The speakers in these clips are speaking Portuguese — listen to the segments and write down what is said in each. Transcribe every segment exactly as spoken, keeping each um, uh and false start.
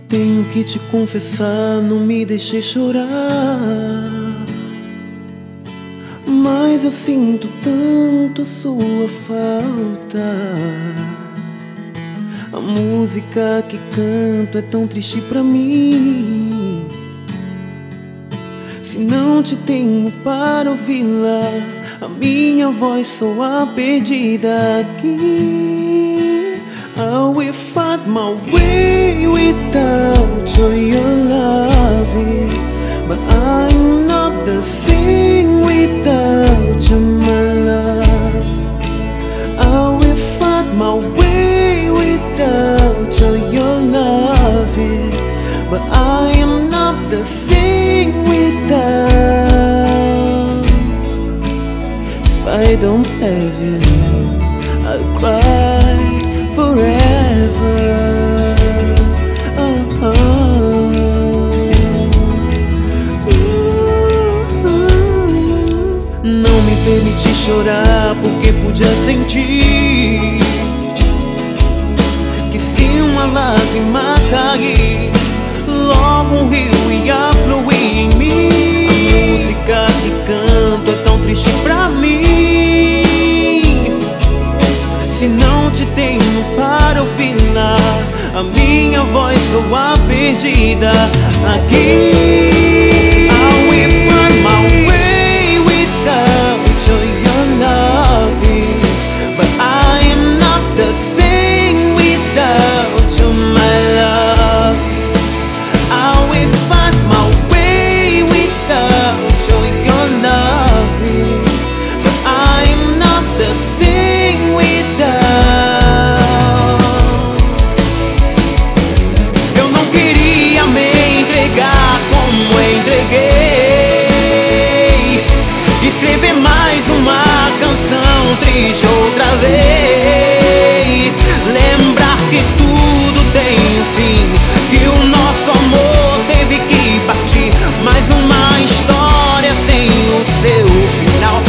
Tenho que te confessar, não me deixei chorar, mas eu sinto tanto sua falta. A música que canto é tão triste pra mim. Se não te tenho para ouvi-la, a minha voz soa perdida aqui. I will find my way without you, your love, but I'm not the same without you, my love. I will find my way without you, your love, but I am not the same without. If I don't have you, I'll cry forever. Oh, oh. Uh, uh. Não me permiti chorar porque podia sentir que se uma lágrima cair, logo um rio ia fluir em mim. A música que canto é tão triste pra mim. Se não te tenho para ouvi-la, a minha voz soa perdida aqui. I will find my way without you, your love, but I am not the same without you, my love. I will find my way without you, your love, but I am not the same without. Eu não queria me entregar como entreguei, escrever mais uma canção triste outra vez, lembrar que tudo tem um fim, que o nosso amor teve que partir, mais uma história sem o seu final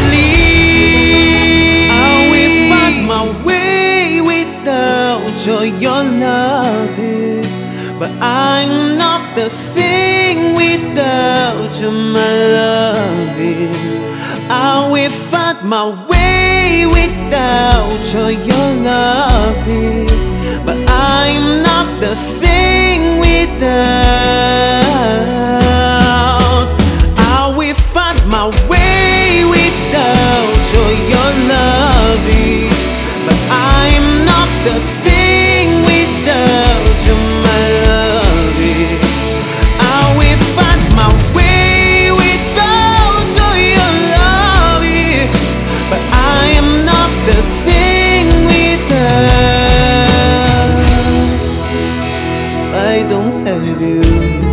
feliz. I will find my way without you, your love, but I'm not the same without you, my love. I will find my way without you, your love, but I'm not the same without. I will find my way without you, your love, but I'm not the same without you, my love. I will find my way without you, your love, but I am not the same without. If I don't have you,